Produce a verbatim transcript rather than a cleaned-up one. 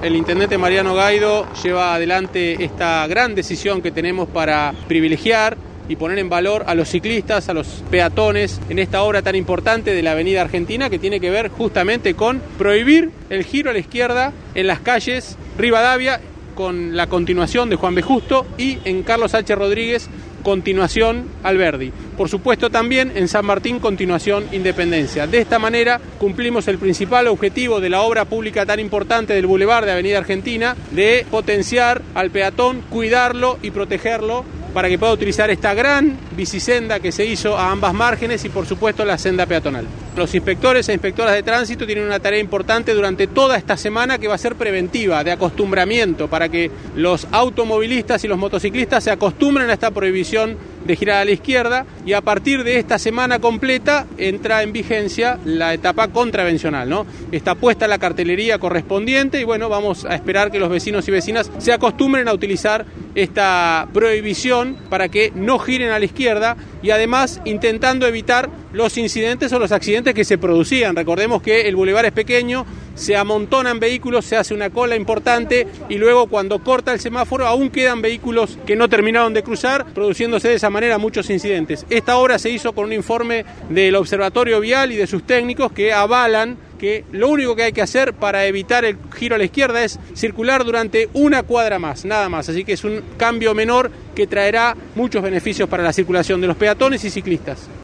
el intendente Mariano Gaido lleva adelante esta gran decisión que tenemos para privilegiar y poner en valor a los ciclistas, a los peatones, en esta obra tan importante de la Avenida Argentina, que tiene que ver justamente con prohibir el giro a la izquierda en las calles Rivadavia, con la continuación de Juan B. Justo, y en Carlos H. Rodríguez, continuación Alberdi. Por supuesto también en San Martín, continuación Independencia. De esta manera cumplimos el principal objetivo de la obra pública tan importante del Boulevard de Avenida Argentina, de potenciar al peatón, cuidarlo y protegerlo para que pueda utilizar esta gran bicisenda que se hizo a ambas márgenes y por supuesto la senda peatonal. Los inspectores e inspectoras de tránsito tienen una tarea importante durante toda esta semana que va a ser preventiva, de acostumbramiento, para que los automovilistas y los motociclistas se acostumbren a esta prohibición de girar a la izquierda, y a partir de esta semana completa entra en vigencia la etapa contravencional, ¿no? Está puesta la cartelería correspondiente y bueno, vamos a esperar que los vecinos y vecinas se acostumbren a utilizar esta prohibición para que no giren a la izquierda, y además intentando evitar los incidentes o los accidentes que se producían. Recordemos que el bulevar es pequeño, se amontonan vehículos, se hace una cola importante y luego cuando corta el semáforo aún quedan vehículos que no terminaron de cruzar, produciéndose de esa manera muchos incidentes. Esta obra se hizo con un informe del Observatorio Vial y de sus técnicos que avalan que lo único que hay que hacer para evitar el giro a la izquierda es circular durante una cuadra más, nada más. Así que es un cambio menor que traerá muchos beneficios para la circulación de los peatones y ciclistas.